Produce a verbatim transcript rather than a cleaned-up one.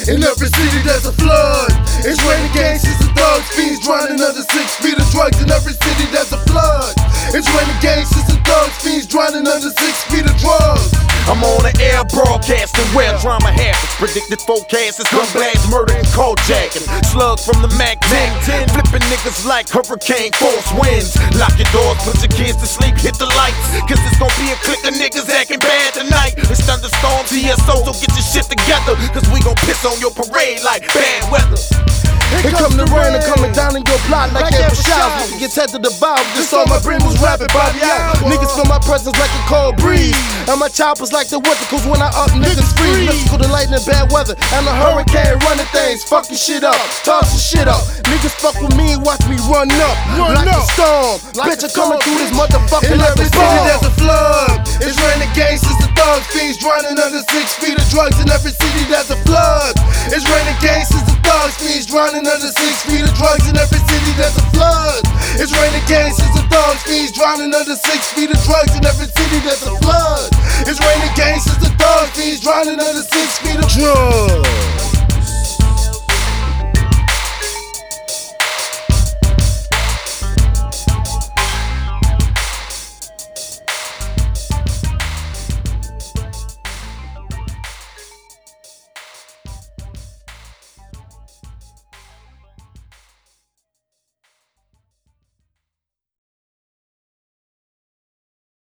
In every city there's a flood. It's raining gangsters and thugs, fiends drowning under six feet of drugs. In every city there's a flood. It's raining gangsters and thugs, fiends drowning under six feet of drugs. I'm on the air broadcasting where drama happens. Predicted forecasts is gun blast, murder and carjacking. Slugs from the Mac ten, flipping niggas like hurricane force winds. Lock your doors, put your kids to sleep, hit the lights, cause it's gonna be a clique of niggas acting bad tonight. It's thunderstorms, T S O, so get your shit together, cause we gon' piss on your parade like bad weather. Here come the rain and coming down in your block like every shower. Niggas gets head to the valve, just saw my brain was rapping Bobby out. Niggas feel my presence like a cold breeze, and my choppers like the weather, cause when I up niggas freeze. Electrical to lightning, bad weather, and a hurricane running things, fucking shit up, tossing shit up. Niggas fuck with me and watch me run up, run like up. A storm. Like Bitch, I'm coming through this motherfucker like a storm. In every city there's a flood. It's raining gangsters and thugs, fiends drowning under six feet of drugs. In every city there's a flood. It's raining gangsters and thugs, fiends drowning under six feet of drugs. In every city there's a flood. It's raining gangsters and thugs, fiends drowning under six feet of drugs. In every city there's a flood. It's raining gangsters and thugs, fiends drowning under six feet of drugs.